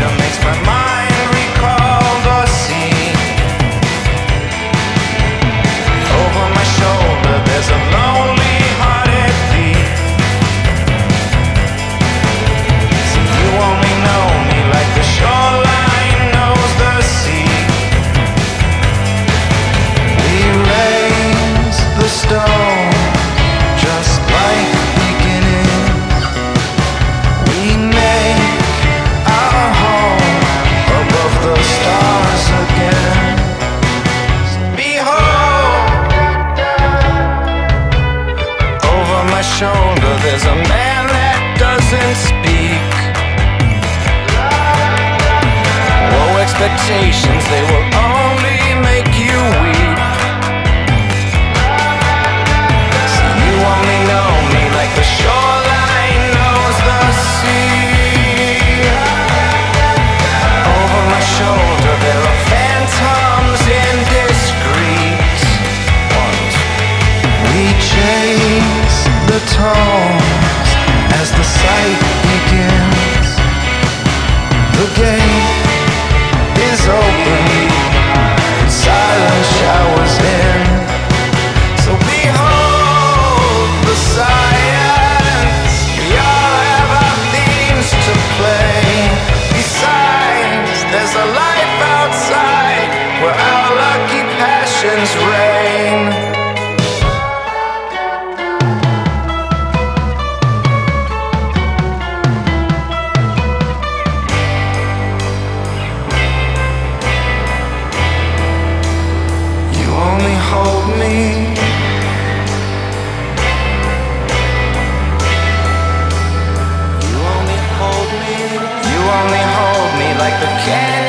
makes my mind recall the sea. Over my shoulder there's a lonely hearted thief. So you only know me like the shoreline knows the sea. We raise the stone just like beginnings. We make our home above the stars again. Behold, over my shoulder there's a man that doesn't speak. Low expectations, they will only make you weep. So you only know me like the shoreline knows the sea. Over my shoulder there are phantoms indiscreet ones. We chase the tones as the sight begins. The gate is open and silence showers in. So behold the science. We all have our themes to play. Besides, there's a life outside where our lucky passions reign. You only hold me. You only hold me. You only hold me like the candy